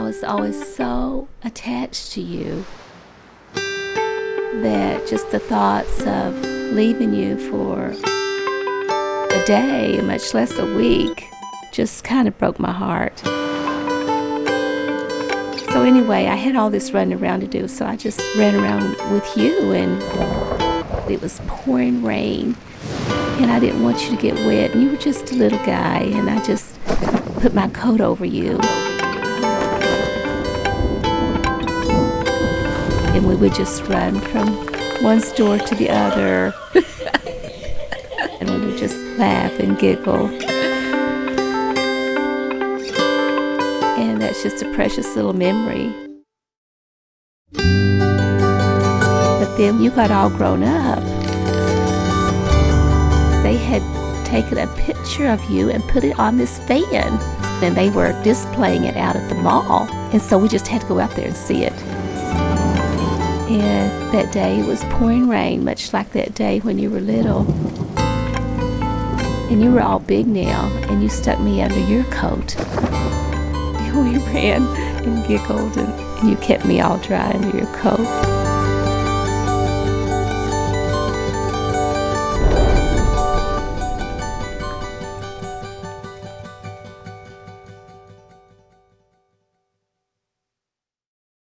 was always so attached to you that just the thoughts of leaving you for a day, much less a week, just kind of broke my heart. So anyway, I had all this running around to do, so I just ran around with you, and it was pouring rain, and I didn't want you to get wet, and you were just a little guy, and I just put my coat over you. And we would just run from one store to the other. And we would just laugh and giggle. And that's just a precious little memory. But then you got all grown up. They had taken a picture of you and put it on this fan. And they were displaying it out at the mall. And so we just had to go out there and see it. And that day it was pouring rain, much like that day when you were little. And you were all big now, and you stuck me under your coat. And we ran and giggled, and you kept me all dry under your coat.